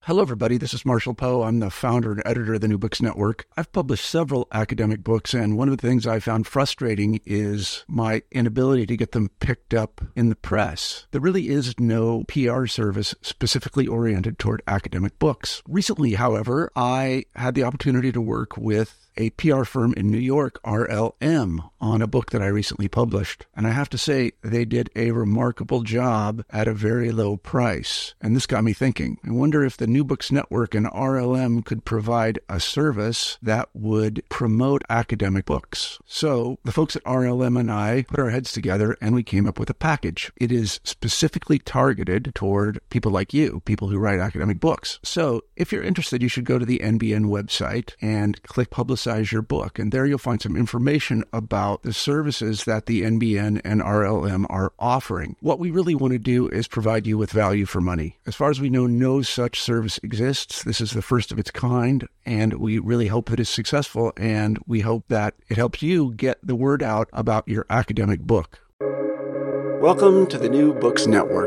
Hello, everybody. This is Marshall Poe. I'm the founder and editor of the New Books Network. I've published several academic books, and one of the things I found frustrating is my inability to get them picked up in the press. There really is no PR service specifically oriented toward academic books. Recently, however, I had the opportunity to work with a PR firm in New York, RLM, on a book that I recently published. And I have to say, they did a remarkable job at a very low price. And this got me thinking. I wonder if the New Books Network and RLM could provide a service that would promote academic books. So the folks at RLM and I put our heads together and we came up with a package. It is specifically targeted toward people like you, people who write academic books. So if you're interested, you should go to the NBN website and click Publicize Your Book. And there you'll find some information about the services that the NBN and RLM are offering. What we really want to do is provide you with value for money. As far as we know, no such service exists. This is the first of its kind, and we really hope that it's successful, and we hope that it helps you get the word out about your academic book. Welcome to the New Books Network.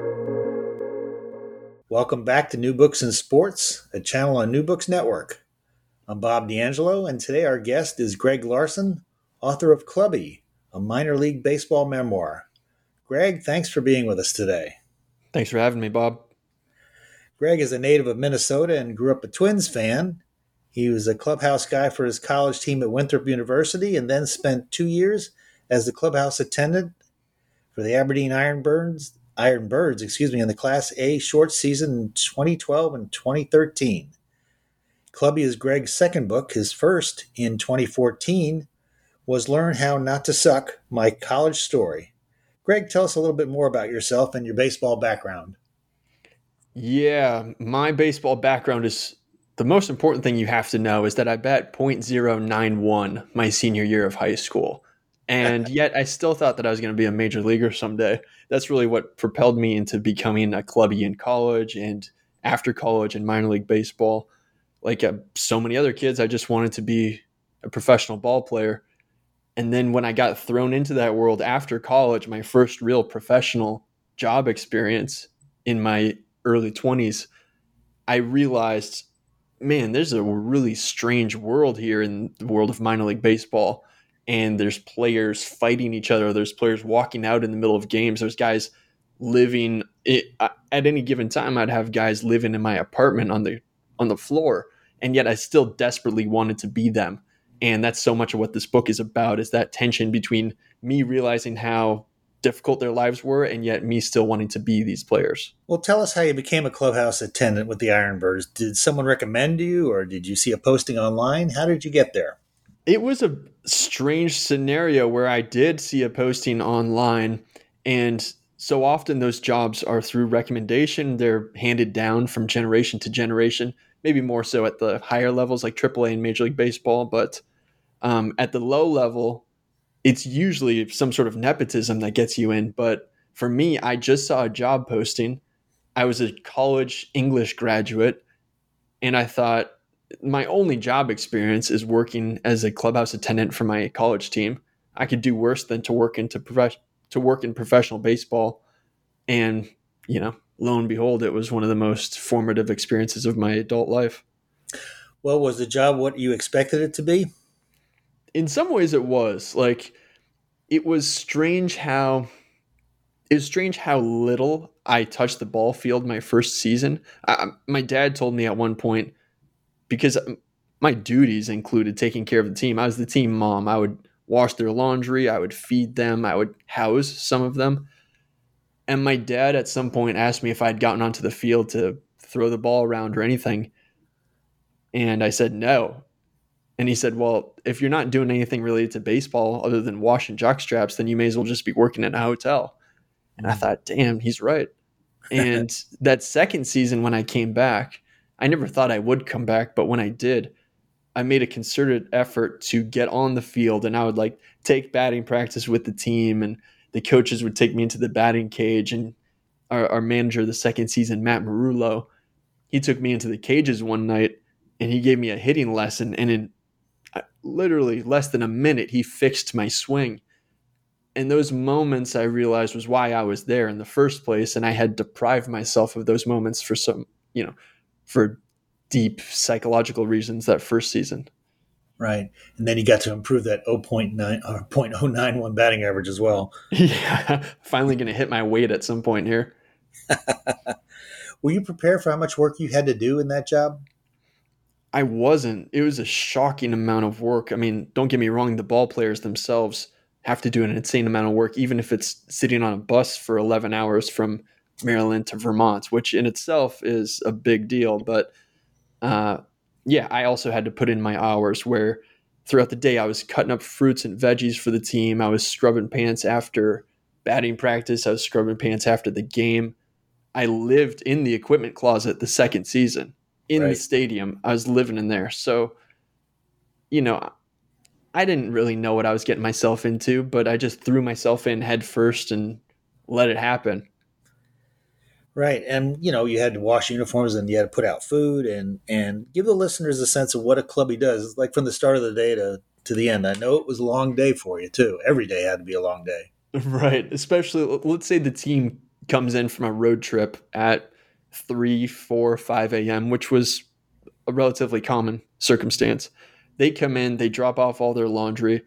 Welcome back to New Books in Sports, a channel on New Books Network. I'm Bob D'Angelo, and today our guest is Greg Larson, author of Clubby, a minor league baseball memoir. Greg, thanks for being with us today. Thanks for having me, Bob. Greg is a native of Minnesota and grew up a Twins fan. He was a clubhouse guy for his college team at Winthrop University and then spent 2 years as the clubhouse attendant for the Aberdeen Ironbirds, in the Class A short season in 2012 and 2013. Clubby is Greg's second book. His first, in 2014, was Learn How Not to Suck, My College Story. Greg, tell us a little bit more about yourself and your baseball background. Yeah, my baseball background is the most important thing you have to know is that I bet .091 my senior year of high school. And yet I still thought that I was going to be a major leaguer someday. That's really what propelled me into becoming a clubby in college and after college in minor league baseball. Like so many other kids, I just wanted to be a professional ball player. And then when I got thrown into that world after college, my first real professional job experience in my early 20s, I realized, man, there's a really strange world here in the world of minor league baseball. And there's players fighting each other. There's players walking out in the middle of games. There's guys living at any given time. I'd have guys living in my apartment on the floor. And yet I still desperately wanted to be them. And that's so much of what this book is about, is that tension between me realizing how difficult their lives were and yet me still wanting to be these players. Well, tell us how you became a clubhouse attendant with the Ironbirds. Did someone recommend you, or did you see a posting online? How did you get there? It was a strange scenario where I did see a posting online, and so often those jobs are through recommendation. They're handed down from generation to generation, maybe more so at the higher levels like AAA and Major League Baseball. But at the low level, it's usually some sort of nepotism that gets you in. But for me, I just saw a job posting. I was a college English graduate, and I thought, my only job experience is working as a clubhouse attendant for my college team. I could do worse than to work in professional baseball. And, lo and behold, it was one of the most formative experiences of my adult life. Well, was the job what you expected it to be? In some ways it was. It was strange how little I touched the ball field my first season. My dad told me at one point, because my duties included taking care of the team. I was the team mom. I would wash their laundry. I would feed them. I would house some of them. And my dad at some point asked me if I'd gotten onto the field to throw the ball around or anything. And I said no. And he said, well, if you're not doing anything related to baseball other than washing jockstraps, then you may as well just be working in a hotel. And I thought, damn, he's right. And that second season when I came back, I never thought I would come back, but when I did, I made a concerted effort to get on the field, and I would take batting practice with the team, and the coaches would take me into the batting cage, and our manager the second season, Matt Marullo, he took me into the cages one night and he gave me a hitting lesson, and in literally less than a minute, he fixed my swing. And those moments I realized was why I was there in the first place, and I had deprived myself of those moments for for deep psychological reasons that first season. Right. And then you got to improve that 0.9 or 0.091 batting average as well. Yeah, finally going to hit my weight at some point here. Were you prepared for how much work you had to do in that job? I wasn't. It was a shocking amount of work. I mean, don't get me wrong, the ball players themselves have to do an insane amount of work, even if it's sitting on a bus for 11 hours from Maryland to Vermont, which in itself is a big deal. But yeah, I also had to put in my hours where throughout the day I was cutting up fruits and veggies for the team. I was scrubbing pants after batting practice. I was scrubbing pants after the game. I lived in the equipment closet the second season in the stadium. I was living in there. So, I didn't really know what I was getting myself into, but I just threw myself in head first and let it happen. Right. And, you had to wash uniforms and you had to put out food and give the listeners a sense of what a clubby does. It's like from the start of the day to the end. I know it was a long day for you, too. Every day had to be a long day. Right. Especially, let's say the team comes in from a road trip at 3, 4, 5 a.m., which was a relatively common circumstance. They come in, they drop off all their laundry.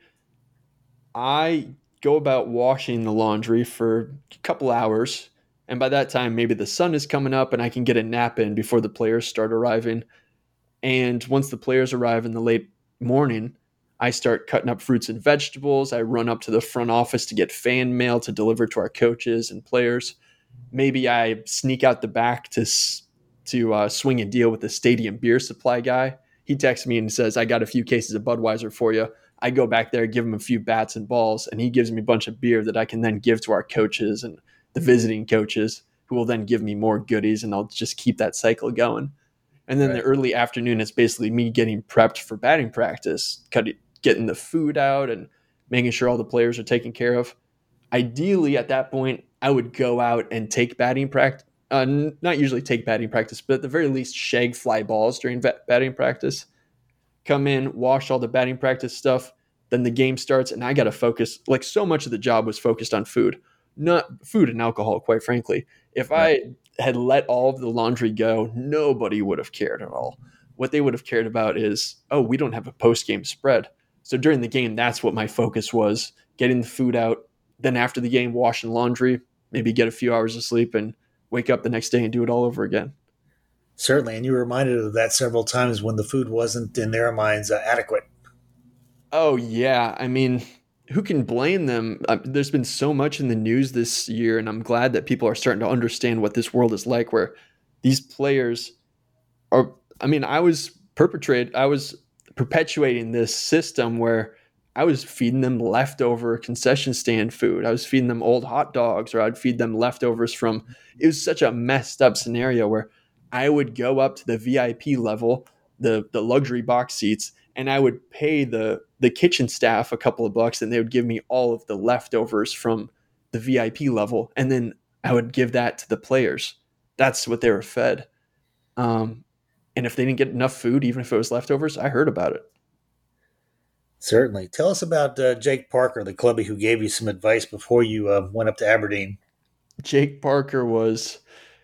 I go about washing the laundry for a couple hours. And by that time, maybe the sun is coming up and I can get a nap in before the players start arriving. And once the players arrive in the late morning, I start cutting up fruits and vegetables. I run up to the front office to get fan mail to deliver to our coaches and players. Maybe I sneak out the back to swing a deal with the stadium beer supply guy. He texts me and says, I got a few cases of Budweiser for you. I go back there, give him a few bats and balls, and he gives me a bunch of beer that I can then give to our coaches and the visiting coaches, who will then give me more goodies, and I'll just keep that cycle going. And then the early afternoon is basically me getting prepped for batting practice, getting the food out and making sure all the players are taken care of. Ideally, at that point, I would go out and take batting practice. Not usually take batting practice, but at the very least, shag fly balls during batting practice. Come in, wash all the batting practice stuff. Then the game starts, and I got to focus. Like, so much of the job was focused on food, not food and alcohol, quite frankly. If I had let all of the laundry go, nobody would have cared at all. What they would have cared about is, oh, we don't have a post-game spread. So during the game, that's what my focus was, getting the food out. Then after the game, washing laundry, maybe get a few hours of sleep and wake up the next day and do it all over again. Certainly. And you were reminded of that several times when the food wasn't, in their minds, adequate. Oh, yeah. I mean, who can blame them? There's been so much in the news this year, and I'm glad that people are starting to understand what this world is like, where these players are, I was perpetuating this system where I was feeding them leftover concession stand food. I was feeding them old hot dogs, or I'd feed them leftovers from, it was such a messed up scenario where I would go up to the VIP level, the luxury box seats, and I would pay the kitchen staff a couple of bucks, and they would give me all of the leftovers from the VIP level. And then I would give that to the players. That's what they were fed. And if they didn't get enough food, even if it was leftovers, I heard about it. Certainly. Tell us about Jake Parker, the clubby who gave you some advice before you went up to Aberdeen. Jake Parker was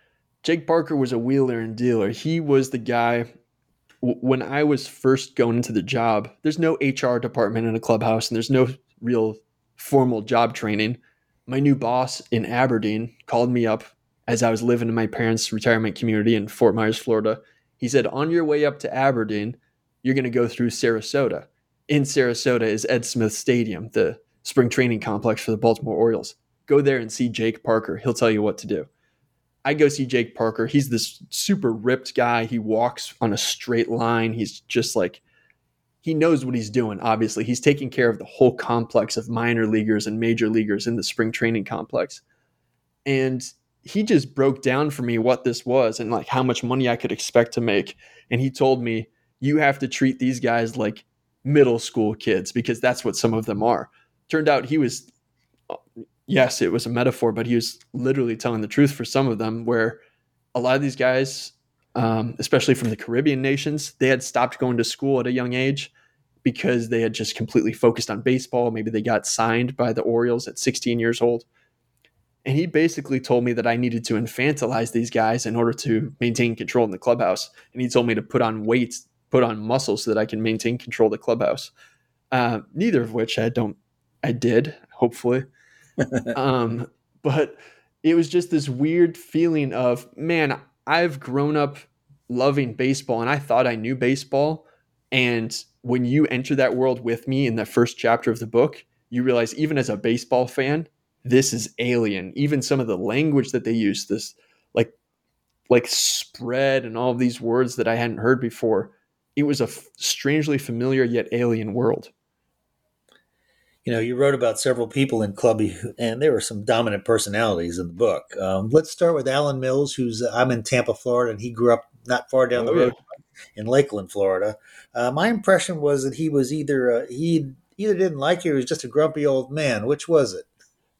a wheeler and dealer. He was the guy. When I was first going into the job, there's no HR department in a clubhouse, and there's no real formal job training. My new boss in Aberdeen called me up as I was living in my parents' retirement community in Fort Myers, Florida. He said, on your way up to Aberdeen, you're going to go through Sarasota. In Sarasota is Ed Smith Stadium, the spring training complex for the Baltimore Orioles. Go there and see Jake Parker. He'll tell you what to do. I go see Jake Parker. He's this super ripped guy. He walks on a straight line. He's just like, he knows what he's doing, obviously. He's taking care of the whole complex of minor leaguers and major leaguers in the spring training complex. And he just broke down for me what this was and like how much money I could expect to make. And he told me, you have to treat these guys like middle school kids, because that's what some of them are. Turned out he was, yes, it was a metaphor, but he was literally telling the truth for some of them, where a lot of these guys, especially from the Caribbean nations, they had stopped going to school at a young age because they had just completely focused on baseball. Maybe they got signed by the Orioles at 16 years old. And he basically told me that I needed to infantilize these guys in order to maintain control in the clubhouse. And he told me to put on weights, put on muscle so that I can maintain control of the clubhouse. Neither of which I did, hopefully. But it was just this weird feeling of, man, I've grown up loving baseball and I thought I knew baseball. And when you enter that world with me in the first chapter of the book, you realize even as a baseball fan, this is alien. Even some of the language that they use, this like spread and all of these words that I hadn't heard before, it was a strangely familiar yet alien world. You wrote about several people in Clubby, and there were some dominant personalities in the book. Let's start with Alan Mills, I'm in Tampa, Florida, and he grew up not far down the road in Lakeland, Florida. My impression was that he was either didn't like you or he was just a grumpy old man. Which was it?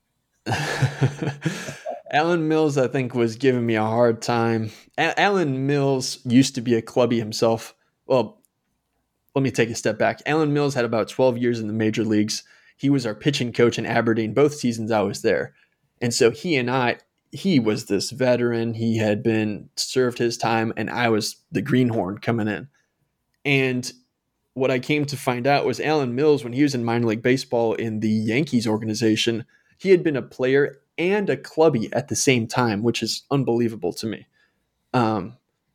Alan Mills, I think, was giving me a hard time. Alan Mills used to be a clubby himself. Well, let me take a step back. Alan Mills had about 12 years in the major leagues. He was our pitching coach in Aberdeen both seasons I was there. And so he was this veteran. He had been served his time, and I was the greenhorn coming in. And what I came to find out was Alan Mills, when he was in minor league baseball in the Yankees organization, he had been a player and a clubby at the same time, which is unbelievable to me. And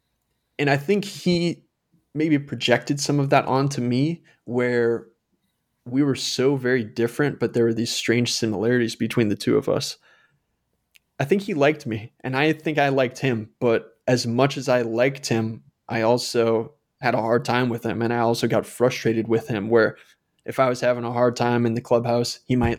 I think he maybe projected some of that onto me, where we were so very different, but there were these strange similarities between the two of us. I think he liked me, and I think I liked him. But as much as I liked him, I also had a hard time with him, and I also got frustrated with him, where if I was having a hard time in the clubhouse, he might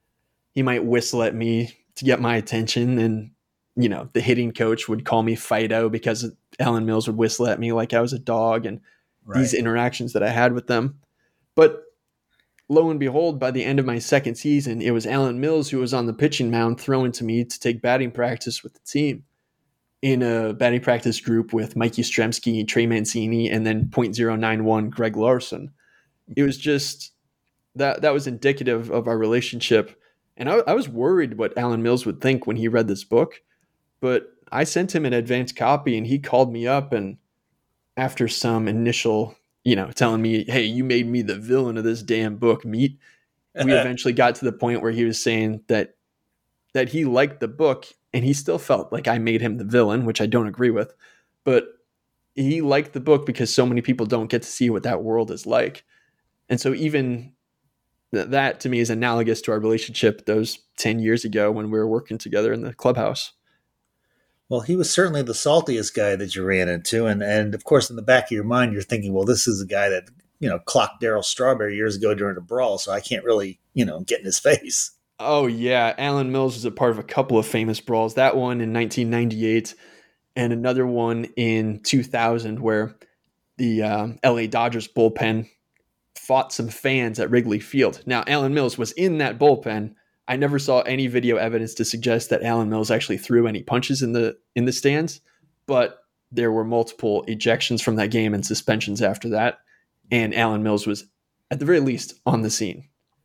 whistle at me to get my attention, and the hitting coach would call me Fido because Alan Mills would whistle at me like I was a dog, and these interactions that I had with them. But lo and behold, by the end of my second season, it was Alan Mills who was on the pitching mound throwing to me to take batting practice with the team in a batting practice group with Mike Yastrzemski, Trey Mancini, and then .091 Greg Larson. It was just that was indicative of our relationship. And I was worried what Alan Mills would think when he read this book, but I sent him an advance copy and he called me up, and after some initial, telling me, hey, you made me the villain of this damn book, meat. We eventually got to the point where he was saying that he liked the book and he still felt like I made him the villain, which I don't agree with, but he liked the book because so many people don't get to see what that world is like. And so even that to me is analogous to our relationship those 10 years ago when we were working together in the clubhouse. Well, he was certainly the saltiest guy that you ran into. And of course, in the back of your mind, you're thinking, well, this is a guy that, clocked Darryl Strawberry years ago during a brawl. So I can't really, get in his face. Oh, yeah. Alan Mills was a part of a couple of famous brawls. That one in 1998 and another one in 2000 where the LA Dodgers bullpen fought some fans at Wrigley Field. Now, Alan Mills was in that bullpen. I never saw any video evidence to suggest that Alan Mills actually threw any punches in the stands, but there were multiple ejections from that game and suspensions after that. And Alan Mills was, at the very least, on the scene.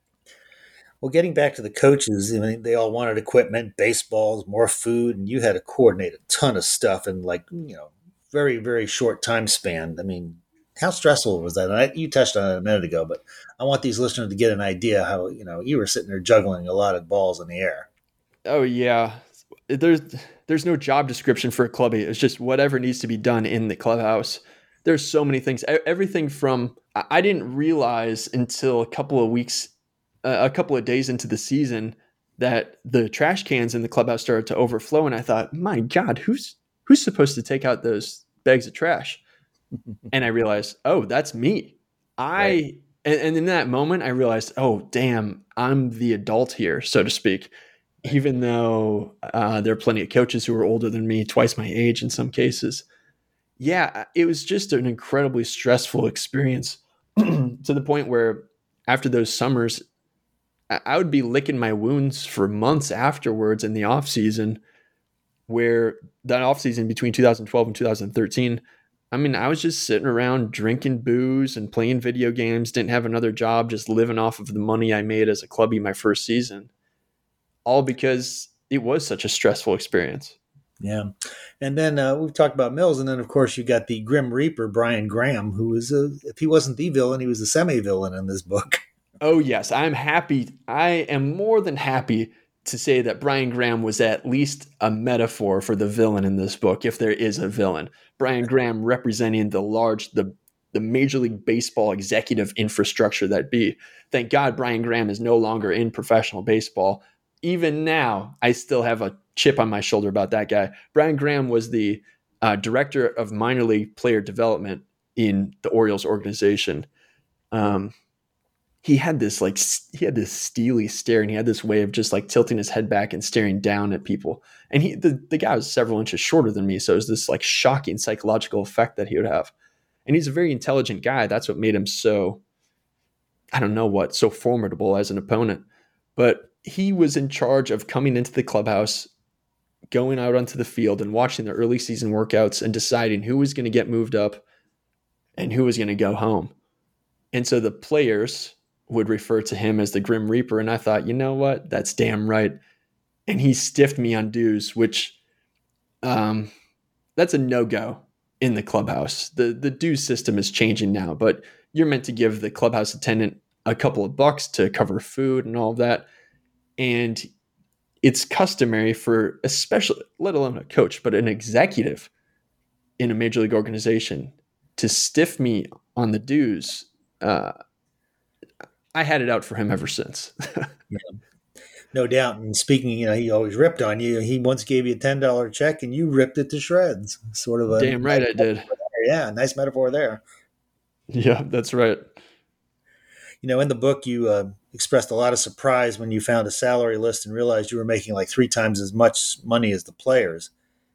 Well, getting back to the coaches, they all wanted equipment, baseballs, more food, and you had to coordinate a ton of stuff in very, very short time span. How stressful was that? You touched on it a minute ago, but I want these listeners to get an idea how, you were sitting there juggling a lot of balls in the air. Oh, yeah. There's no job description for a clubby. It's just whatever needs to be done in the clubhouse. There's so many things. Everything from, I didn't realize until a couple of days into the season that the trash cans in the clubhouse started to overflow. And I thought, my God, who's supposed to take out those bags of trash? And I realized, oh, that's me. And in that moment, I realized, oh, damn, I'm the adult here, so to speak, even though there are plenty of coaches who are older than me, twice my age in some cases. Yeah, it was just an incredibly stressful experience to the point where after those summers, I would be licking my wounds for months afterwards in the off season, where that off season between 2012 and 2013, I was just sitting around drinking booze and playing video games, didn't have another job, just living off of the money I made as a clubby my first season. All because it was such a stressful experience. Yeah. And then we've talked about Mills. And then, of course, you got the Grim Reaper, Brian Graham, who was, if he wasn't the villain, he was the semi-villain in this book. Oh, yes. I'm happy. I am more than happy to say that Brian Graham was at least a metaphor for the villain in this book, if there is a villain. Brian Graham representing the Major League Baseball executive infrastructure that be. Thank God Brian Graham is no longer in professional baseball. Even now, I still have a chip on my shoulder about that guy. Brian Graham was the director of minor league player development in the Orioles organization. He had this steely stare, and he had this way of just like tilting his head back and staring down at people. And the guy was several inches shorter than me, so it was this like shocking psychological effect that he would have. And he's a very intelligent guy. That's what made him so, I don't know what, so formidable as an opponent. But he was in charge of coming into the clubhouse, going out onto the field and watching the early season workouts and deciding who was going to get moved up and who was going to go home. And so the players would refer to him as the Grim Reaper. And I thought, you know what? That's damn right. And he stiffed me on dues, which that's a no-go in the clubhouse. The dues system is changing now, but you're meant to give the clubhouse attendant a couple of bucks to cover food and all of that. And it's customary for, especially, let alone a coach, but an executive in a major league organization to stiff me on the dues. I had it out for him ever since. Yeah. No doubt. And speaking, he always ripped on you. He once gave you a $10 check and you ripped it to shreds. Sort of a damn right I did. Yeah, nice metaphor there. Yeah, that's right. In the book, you expressed a lot of surprise when you found a salary list and realized you were making like 3 times as much money as the players.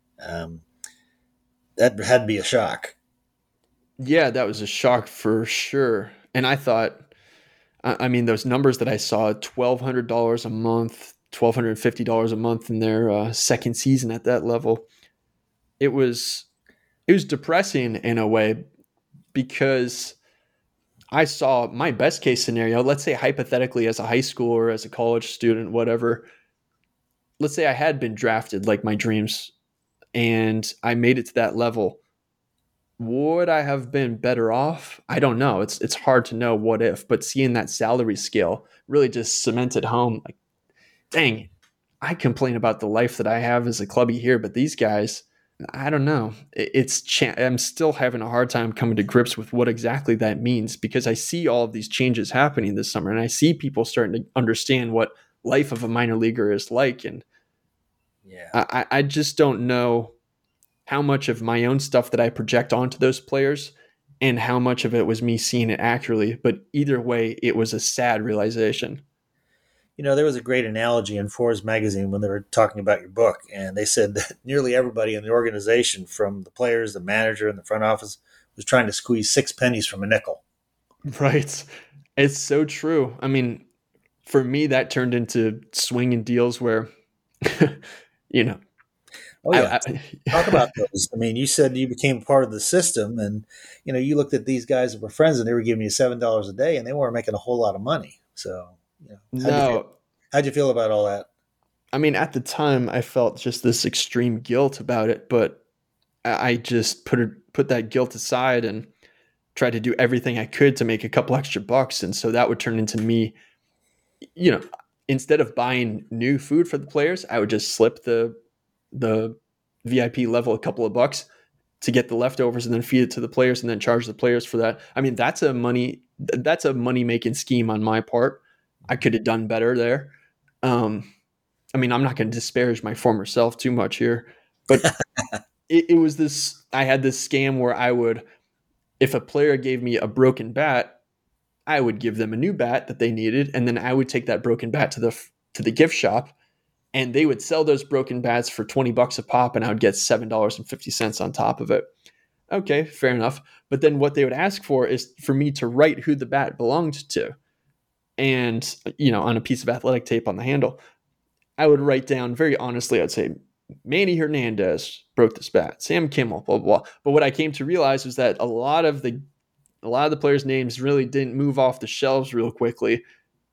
That had to be a shock. Yeah, that was a shock for sure. And I thought, those numbers that I saw, $1,200 a month, $1,250 a month in their second season at that level, it was depressing in a way, because I saw my best case scenario. Let's say hypothetically, as a high schooler, as a college student, whatever, let's say I had been drafted like my dreams and I made it to that level. Would I have been better off? I don't know. It's hard to know what if, but seeing that salary scale really just cemented home, like, dang, I complain about the life that I have as a clubby here, but these guys, I don't know. I'm still having a hard time coming to grips with what exactly that means, because I see all of these changes happening this summer, and I see people starting to understand what life of a minor leaguer is like. And yeah, I just don't know how much of my own stuff that I project onto those players and how much of it was me seeing it accurately. But either way, it was a sad realization. There was a great analogy in Forbes magazine when they were talking about your book, and they said that nearly everybody in the organization, from the players, the manager, and the front office, was trying to squeeze 6 pennies from a nickel. Right. It's so true. For me, that turned into swinging deals where, Oh, yeah. Talk about those. You said you became part of the system, and you looked at these guys that were friends, and they were giving you $7 a day, and they weren't making a whole lot of money. So, how'd you feel about all that? At the time, I felt just this extreme guilt about it, but I just put that guilt aside and tried to do everything I could to make a couple extra bucks, and so that would turn into me, instead of buying new food for the players, I would just slip the VIP level a couple of bucks to get the leftovers and then feed it to the players and then charge the players for that. That's a money making scheme on my part. I could have done better there. I'm not going to disparage my former self too much here, but it was this, I had this scam where I would, if a player gave me a broken bat, I would give them a new bat that they needed. And then I would take that broken bat to the gift shop, and they would sell those broken bats for $20 a pop, and I would get $7.50 on top of it. Okay, fair enough. But then what they would ask for is for me to write who the bat belonged to. And, on a piece of athletic tape on the handle, I would write down very honestly, I'd say, Manny Hernandez broke this bat, Sam Kimmel, blah, blah, blah. But what I came to realize was that a lot of the players' names really didn't move off the shelves real quickly.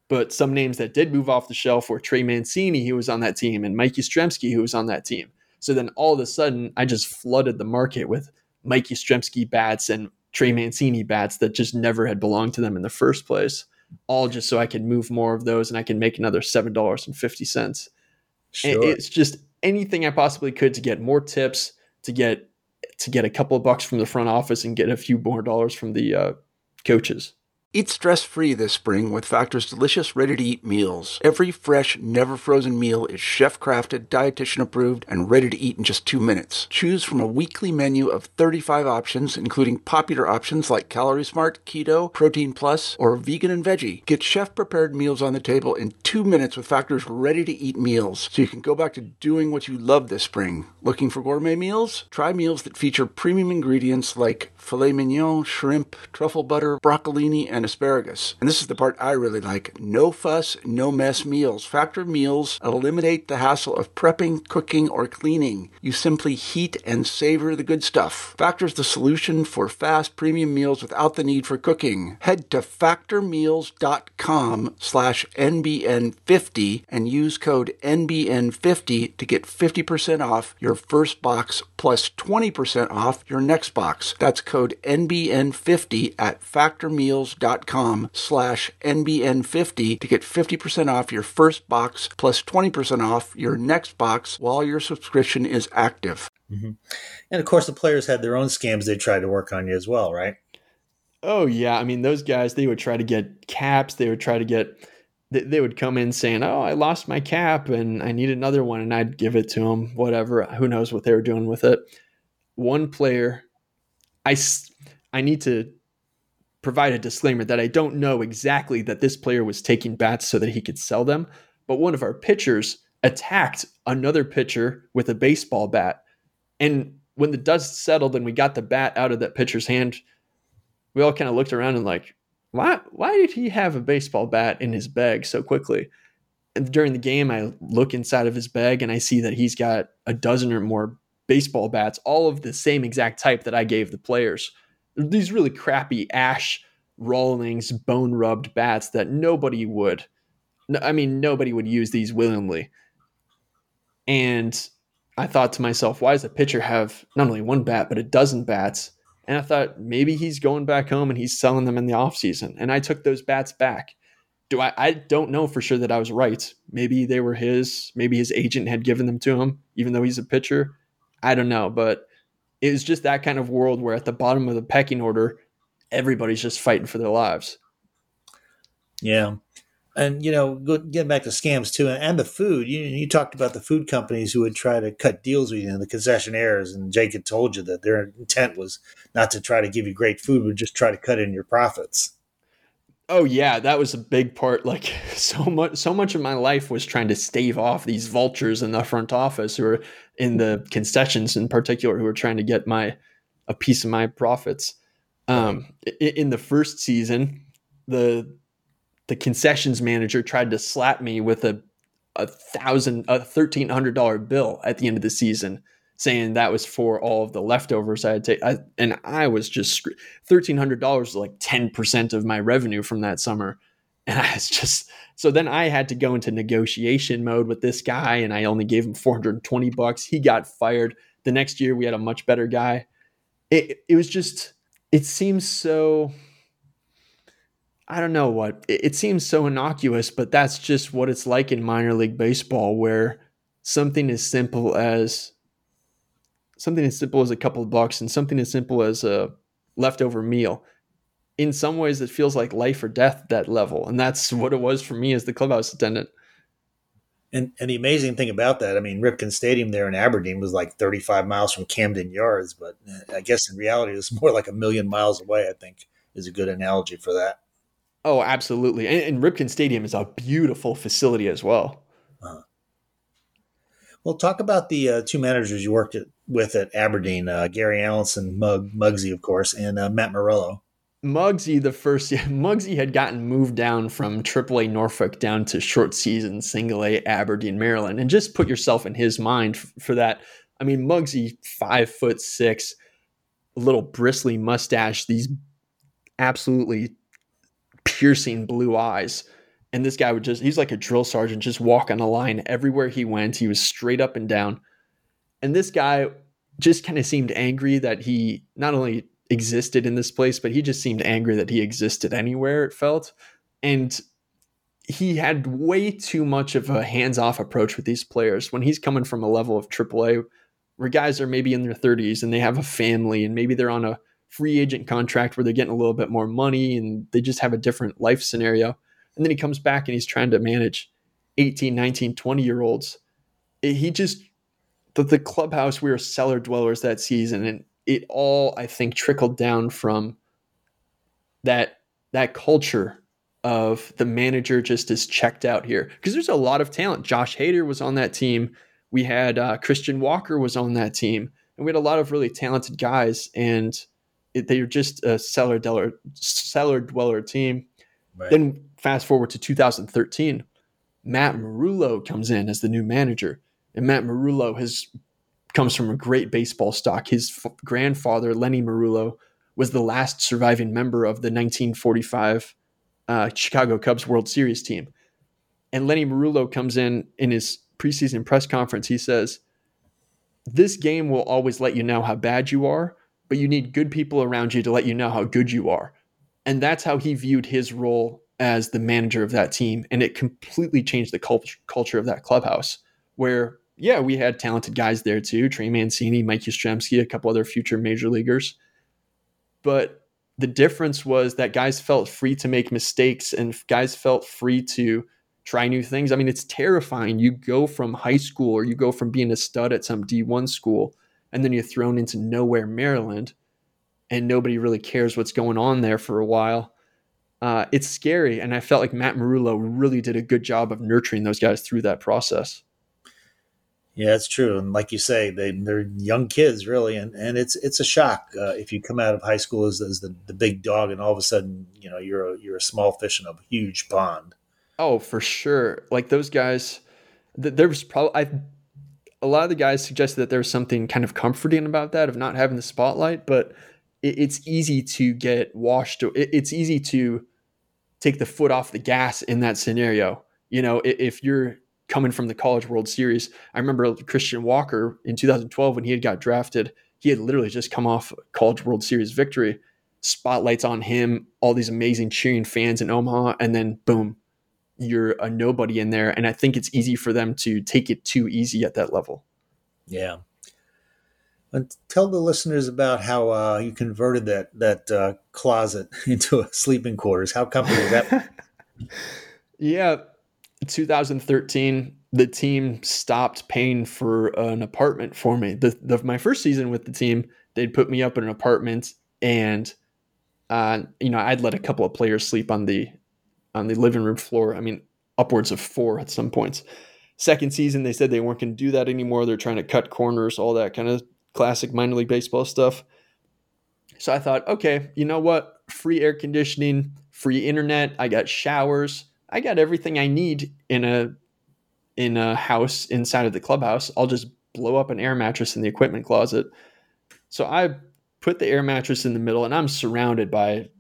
But some names that did move off the shelf were Trey Mancini, who was on that team, and Mike Yastrzemski, who was on that team. So then all of a sudden, I just flooded the market with Mike Yastrzemski bats and Trey Mancini bats that just never had belonged to them in the first place, all just so I could move more of those and I can make another $7.50. Sure. It's just anything I possibly could to get more tips, to get a couple of bucks from the front office and get a few more dollars from the coaches. Eat stress-free this spring with Factor's delicious, ready-to-eat meals. Every fresh, never-frozen meal is chef-crafted, dietitian-approved, and ready to eat in just 2 minutes. Choose from a weekly menu of 35 options, including popular options like Calorie Smart, Keto, Protein Plus, or Vegan and Veggie. Get chef-prepared meals on the table in 2 minutes with Factor's ready-to-eat meals, so you can go back to doing what you love this spring. Looking for gourmet meals? Try meals that feature premium ingredients like filet mignon, shrimp, truffle butter, broccolini, and asparagus. And this is the part I really like. No fuss, no mess meals. Factor meals eliminate the hassle of prepping, cooking, or cleaning. You simply heat and savor the good stuff. Factor's the solution for fast premium meals without the need for cooking. Head to factormeals.com/NBN50 and use code NBN50 to get 50% off your first box plus 20% off your next box. That's code NBN50 at factormeals.com/NBN50 to get 50% off your first box plus 20% off your next box while your subscription is active. Mm-hmm. And of course, the players had their own scams they tried to work on you as well, right? Oh, yeah. I mean, those guys, they would try to get caps. They would come in saying, oh, I lost my cap and I need another one. And I'd give it to them, whatever. Who knows what they were doing with it. One player, I need to provide a disclaimer that I don't know exactly that this player was taking bats so that he could sell them. But one of our pitchers attacked another pitcher with a baseball bat. And when the dust settled and we got the bat out of that pitcher's hand, we all kind of looked around and like, why did he have a baseball bat in his bag so quickly? And during the game, I look inside of his bag and I see that he's got a dozen or more baseball bats, all of the same exact type that I gave the players. These really crappy Ash Rawlings bone rubbed bats that nobody would use these willingly. And I thought to myself, why does a pitcher have not only one bat, but a dozen bats? And I thought maybe he's going back home and he's selling them in the off season. And I took those bats back. I don't know for sure that I was right. Maybe they were his, maybe his agent had given them to him, even though he's a pitcher. I don't know, but it was just that kind of world where at the bottom of the pecking order, everybody's just fighting for their lives. Yeah. And, getting back to scams too, and the food, you talked about the food companies who would try to cut deals with you, the concessionaires, and Jake had told you that their intent was not to try to give you great food, but just try to cut in your profits. Oh yeah, that was a big part. Like so much of my life was trying to stave off these vultures in the front office who were in the concessions in particular, who were trying to get a piece of my profits. In the first season, the concessions manager tried to slap me with a $1,300 bill at the end of the season, saying that was for all of the leftovers I had taken. And I was just $1,300 was like 10% of my revenue from that summer. And I was just, so then I had to go into negotiation mode with this guy and I only gave him $420. He got fired. The next year we had a much better guy. It was just, it seems so, I don't know what, it seems so innocuous, but that's just what it's like in minor league baseball, where something as simple as a couple of bucks and something as simple as a leftover meal, in some ways it feels like life or death at that level. And that's what it was for me as the clubhouse attendant. And the amazing thing about that, I mean, Ripken Stadium there in Aberdeen was like 35 miles from Camden Yards, but I guess in reality it was more like 1,000,000 miles away, I think is a good analogy for that. Oh, absolutely. And Ripken Stadium is a beautiful facility as well. Well, talk about the two managers you worked with at Aberdeen, Gary Allenson, Muggsy, of course, and Matt Morello. Muggsy had gotten moved down from AAA Norfolk down to short season single A Aberdeen, Maryland. And just put yourself in his mind for that. I mean, Muggsy, 5'6", a little bristly mustache, these absolutely piercing blue eyes. And this guy he's like a drill sergeant, just walk on a line everywhere he went. He was straight up and down. And this guy just kind of seemed angry that he not only existed in this place, but he just seemed angry that he existed anywhere, it felt. And he had way too much of a hands-off approach with these players. When he's coming from a level of AAA where guys are maybe in their 30s and they have a family and maybe they're on a free agent contract where they're getting a little bit more money and they just have a different life scenario. And then he comes back and he's trying to manage 18, 19, 20-year-olds. The clubhouse, we were cellar dwellers that season, and it all, I think, trickled down from that culture of the manager just is checked out here. Because there's a lot of talent. Josh Hader was on that team. We had Christian Walker was on that team. And we had a lot of really talented guys, and they were just a cellar dweller team. Right. Then fast forward to 2013, Matt Marullo comes in as the new manager. And Matt Marullo comes from a great baseball stock. His grandfather, Lenny Marullo, was the last surviving member of the 1945 Chicago Cubs World Series team. And Lenny Marullo comes in his preseason press conference. He says, "This game will always let you know how bad you are, but you need good people around you to let you know how good you are." And that's how he viewed his role as the manager of that team. And it completely changed the culture of that clubhouse where, yeah, we had talented guys there too. Trey Mancini, Mike Yastrzemski, a couple other future major leaguers. But the difference was that guys felt free to make mistakes and guys felt free to try new things. I mean, it's terrifying. You go from high school or you go from being a stud at some D1 school and then you're thrown into nowhere, Maryland, and nobody really cares what's going on there for a while. It's scary. And I felt like Matt Marullo really did a good job of nurturing those guys through that process. Yeah, it's true. And like you say, they're young kids, really. And it's a shock if you come out of high school as the big dog and all of a sudden, you're a small fish in a huge pond. Oh, for sure. Like those guys, there was probably a lot of the guys suggested that there's something kind of comforting about that of not having the spotlight, but it's easy to get washed. It's easy to take the foot off the gas in that scenario. If you're coming from the College World Series, I remember Christian Walker in 2012 when he had got drafted, he had literally just come off College World Series victory, spotlights on him, all these amazing cheering fans in Omaha, and then boom, you're a nobody in there. And I think it's easy for them to take it too easy at that level. Yeah. And tell the listeners about how you converted that closet into a sleeping quarters. How comfortable was that? Yeah. 2013, the team stopped paying for an apartment for me. My first season with the team, they'd put me up in an apartment, and I'd let a couple of players sleep on the living room floor. I mean, upwards of 4 at some points. Second season, they said they weren't going to do that anymore. They're trying to cut corners, all that kind of classic minor league baseball stuff. So I thought, okay, you know what? Free air conditioning, free internet. I got showers. I got everything I need in a house inside of the clubhouse. I'll just blow up an air mattress in the equipment closet. So I put the air mattress in the middle, and I'm surrounded by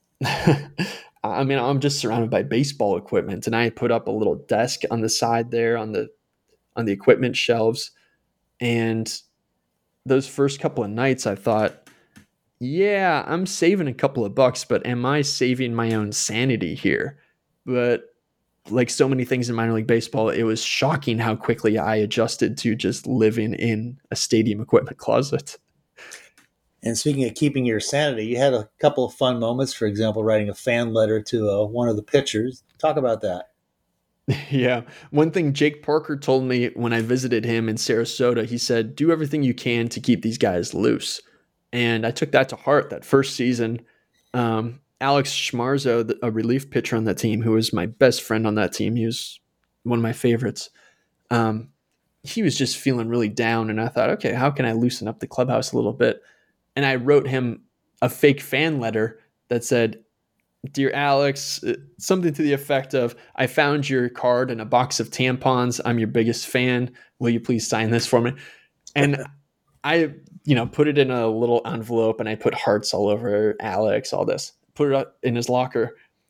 I'm just surrounded by baseball equipment, and I put up a little desk on the side there on the equipment shelves. And those first couple of nights I thought, yeah, I'm saving a couple of bucks, but am I saving my own sanity here? But like so many things in minor league baseball, it was shocking how quickly I adjusted to just living in a stadium equipment closet. And speaking of keeping your sanity, you had a couple of fun moments. For example, writing a fan letter to one of the pitchers. Talk about that. Yeah. One thing Jake Parker told me when I visited him in Sarasota, he said, do everything you can to keep these guys loose. And I took that to heart that first season. Alex Schmarzo, a relief pitcher on that team, who was my best friend on that team, he was one of my favorites. He was just feeling really down. And I thought, okay, how can I loosen up the clubhouse a little bit? And I wrote him a fake fan letter that said, "Dear Alex," something to the effect of, "I found your card in a box of tampons. I'm your biggest fan. Will you please sign this for me?" And I, put it in a little envelope, and I put hearts all over Alex, all this, put it up in his locker.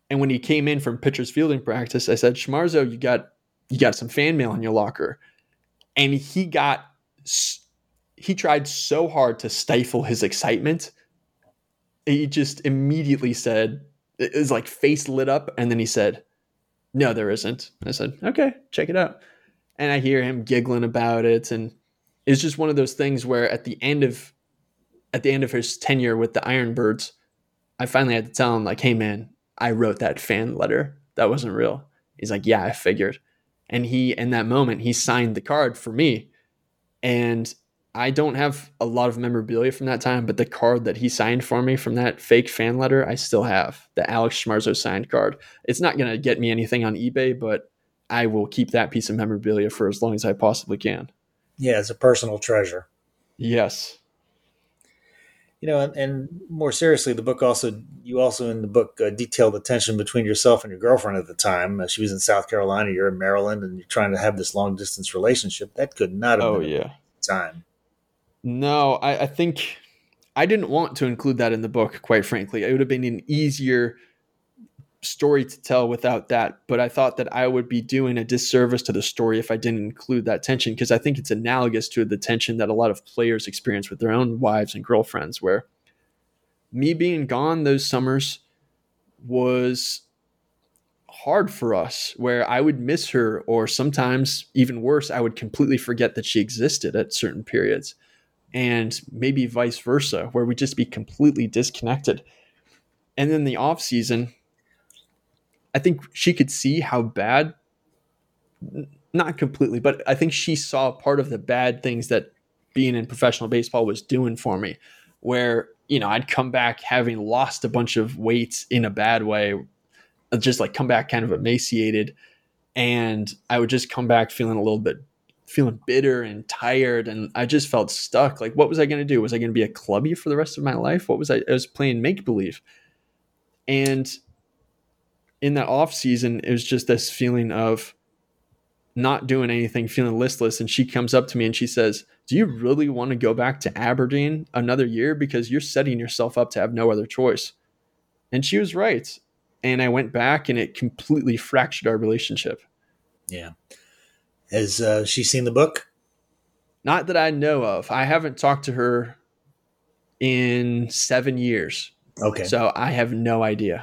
And when he came in from pitcher's fielding practice, I said, Schmarzo, you got some fan mail in your locker. And he tried so hard to stifle his excitement. He just immediately said, his like face lit up. And then he said, no, there isn't. I said, okay, check it out. And I hear him giggling about it. And it's just one of those things where at the end of his tenure with the Ironbirds, I finally had to tell him, like, hey man, I wrote that fan letter. That wasn't real. He's like, yeah, I figured. And in that moment, he signed the card for me. And I don't have a lot of memorabilia from that time, but the card that he signed for me from that fake fan letter, I still have. The Alex Schmarzo signed card. It's not going to get me anything on eBay, but I will keep that piece of memorabilia for as long as I possibly can. Yeah, it's a personal treasure. Yes. And more seriously, you also in the book detailed the tension between yourself and your girlfriend at the time. She was in South Carolina, you're in Maryland, and you're trying to have this long distance relationship. That could not have been a time. No, I think I didn't want to include that in the book, quite frankly. It would have been an easier story to tell without that, but I thought that I would be doing a disservice to the story if I didn't include that tension, because I think it's analogous to the tension that a lot of players experience with their own wives and girlfriends, where me being gone those summers was hard for us, where I would miss her, or sometimes even worse, I would completely forget that she existed at certain periods, and maybe vice versa, where we'd just be completely disconnected. And then the off season, I think she could see how bad, not completely, but I think she saw part of the bad things that being in professional baseball was doing for me, where, I'd come back having lost a bunch of weight in a bad way, just like come back kind of emaciated. And I would just come back feeling bitter and tired. And I just felt stuck. Like, what was I going to do? Was I going to be a clubby for the rest of my life? I was playing make-believe. And in that off season, it was just this feeling of not doing anything, feeling listless. And she comes up to me and she says, do you really want to go back to Aberdeen another year? Because you're setting yourself up to have no other choice. And she was right. And I went back and it completely fractured our relationship. Yeah. Has she seen the book? Not that I know of. I haven't talked to her in 7 years. Okay. So I have no idea.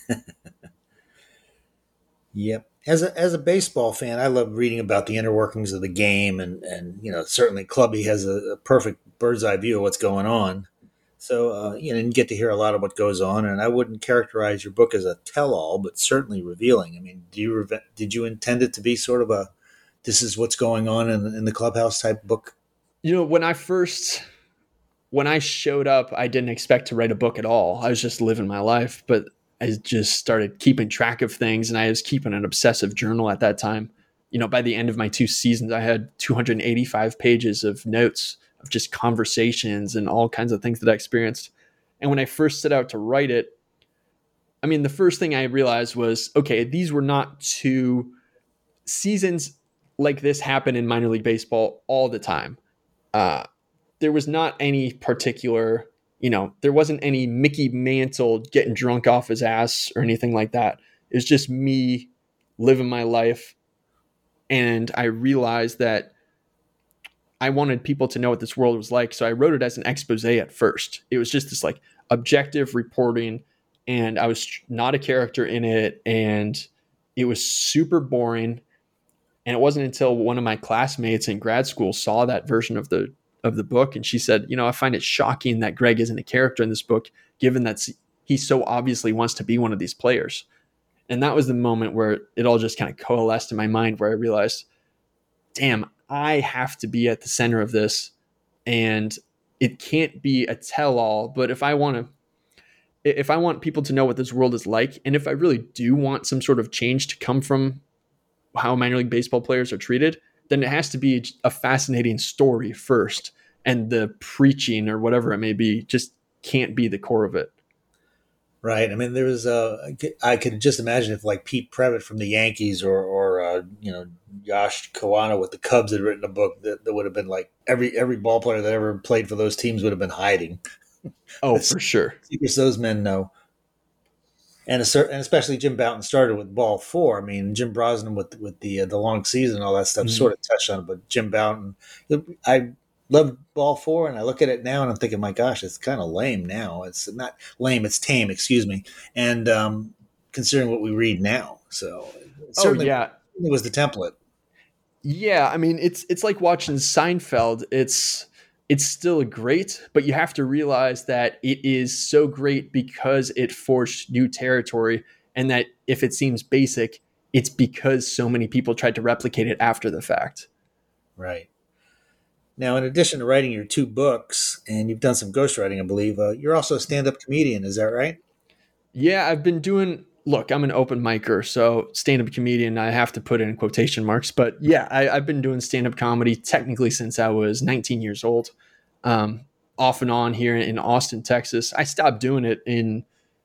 Yep. As a baseball fan, I love reading about the inner workings of the game, and certainly Clubby has a perfect bird's eye view of what's going on. So you get to hear a lot of what goes on, and I wouldn't characterize your book as a tell-all, but certainly revealing. I mean, did you intend it to be sort of a this is what's going on in the clubhouse type book? When I showed up, I didn't expect to write a book at all. I was just living my life, but I just started keeping track of things, and I was keeping an obsessive journal at that time. By the end of my 2 seasons, I had 285 pages of notes of just conversations and all kinds of things that I experienced. And when I first set out to write it, I mean, the first thing I realized was, okay, these were not 2 seasons like this happen in minor league baseball all the time. There was not any particular, there wasn't any Mickey Mantle getting drunk off his ass or anything like that. It was just me living my life. And I realized that I wanted people to know what this world was like. So I wrote it as an expose at first. It was just this like objective reporting, and I was not a character in it. And it was super boring. And it wasn't until one of my classmates in grad school saw that version of the book, and she said, I find it shocking that Greg isn't a character in this book, given that he so obviously wants to be one of these players. And that was the moment where it all just kind of coalesced in my mind, where I realized, damn, I have to be at the center of this, and it can't be a tell-all. But if I want people to know what this world is like, and if I really do want some sort of change to come from how minor league baseball players are treated, then it has to be a fascinating story first. And the preaching or whatever it may be just can't be the core of it. Right. I mean, there was I could just imagine if like Pete Previtt from the Yankees or Josh Kawana with the Cubs had written a book that would have been like every ball player that ever played for those teams would have been hiding. Oh, for sure. Secrets those men know. and especially Jim Bouton started with ball four. I mean, Jim Brosnan with the long season and all that stuff sort of touched on it, but Jim Bouton, I love ball four, and I look at it now and I'm thinking, my gosh, it's kind of lame now. It's not lame, it's tame, excuse me. And considering what we read now, so certainly it was the template. Yeah, I mean, it's like watching Seinfeld. It's still great, but you have to realize that it is so great because it forged new territory, and that if it seems basic, it's because so many people tried to replicate it after the fact. Right. Now, in addition to writing your 2 books, and you've done some ghostwriting, I believe, you're also a stand-up comedian. Is that right? Yeah, I've been doing. Look, I'm an open micer, so stand-up comedian, I have to put it in quotation marks. But yeah, I've been doing stand-up comedy technically since I was 19 years old, off and on here in Austin, Texas. I stopped doing it in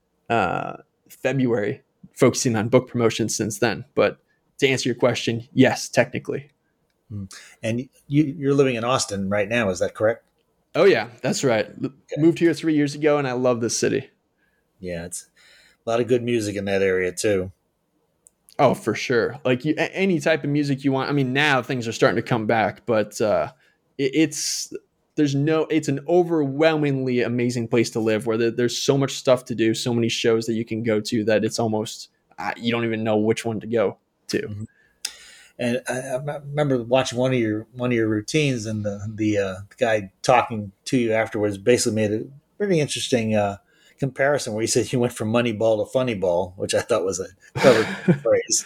February, focusing on book promotion since then. But to answer your question, yes, technically. And you're living in Austin right now, is that correct? Oh, yeah, that's right. Okay. Moved here 3 years ago, and I love this city. Yeah, it's a lot of good music in that area too. Oh, for sure. Like any type of music you want. I mean, now things are starting to come back, but it's an overwhelmingly amazing place to live where there's so much stuff to do, so many shows that you can go to that it's almost, you don't even know which one to go to. Mm-hmm. And I remember watching one of your routines, and the guy talking to you afterwards basically made a pretty interesting comparison where he said you went from Moneyball to Funnyball, which I thought was a clever phrase.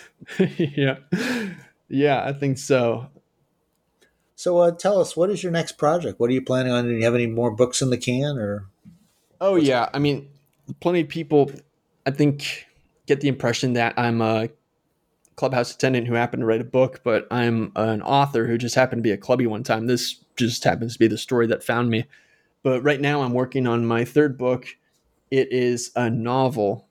Yeah, I think so. So tell us, what is your next project? What are you planning on? Do you have any more books in the can? Or? Oh, yeah. I mean, plenty of people, I think, get the impression that I'm a clubhouse attendant who happened to write a book, but I'm an author who just happened to be a clubby one time. This just happens to be the story that found me. But right now I'm working on my 3rd book. It is a novel.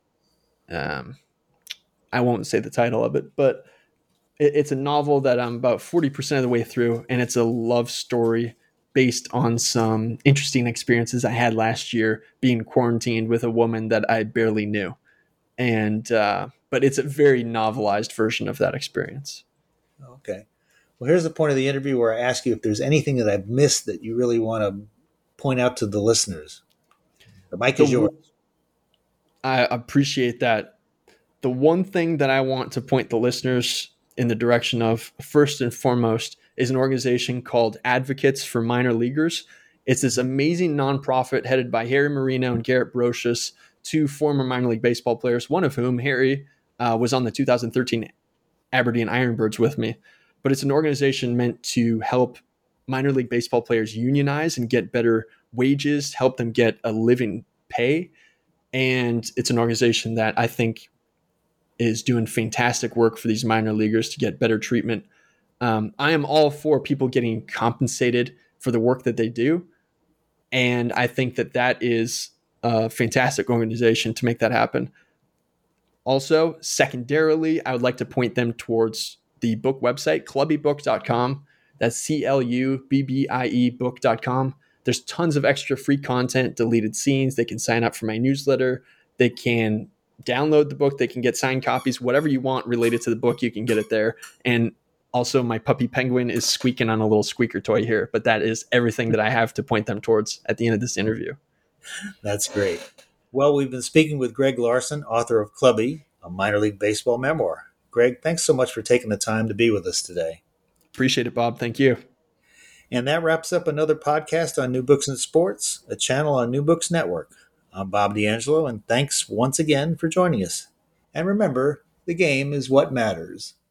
I won't say the title of it, but it's a novel that I'm about 40% of the way through, and it's a love story based on some interesting experiences I had last year being quarantined with a woman that I barely knew. And but it's a very novelized version of that experience. Okay. Well, here's the point of the interview where I ask you if there's anything that I've missed that you really want to point out to the listeners. The mic is yours. I appreciate that. The one thing that I want to point the listeners in the direction of, first and foremost, is an organization called Advocates for Minor Leaguers. It's this amazing nonprofit headed by Harry Marino and Garrett Brocious, 2 former minor league baseball players, one of whom, Harry, was on the 2013 Aberdeen Ironbirds with me. But it's an organization meant to help minor league baseball players unionize and get better wages, help them get a living pay. And it's an organization that I think is doing fantastic work for these minor leaguers to get better treatment. I am all for people getting compensated for the work that they do. And I think that is a fantastic organization to make that happen. Also, secondarily, I would like to point them towards the book website, clubbybook.com. That's CLUBBIE book.com. There's tons of extra free content, deleted scenes. They can sign up for my newsletter. They can download the book. They can get signed copies. Whatever you want related to the book, you can get it there. And also, my puppy Penguin is squeaking on a little squeaker toy here. But that is everything that I have to point them towards at the end of this interview. That's great. Well, we've been speaking with Greg Larson, author of Clubby, a minor league baseball memoir. Greg, thanks so much for taking the time to be with us today. Appreciate it, Bob. Thank you. And that wraps up another podcast on New Books in Sports, a channel on New Books Network. I'm Bob D'Angelo, and thanks once again for joining us. And remember, the game is what matters.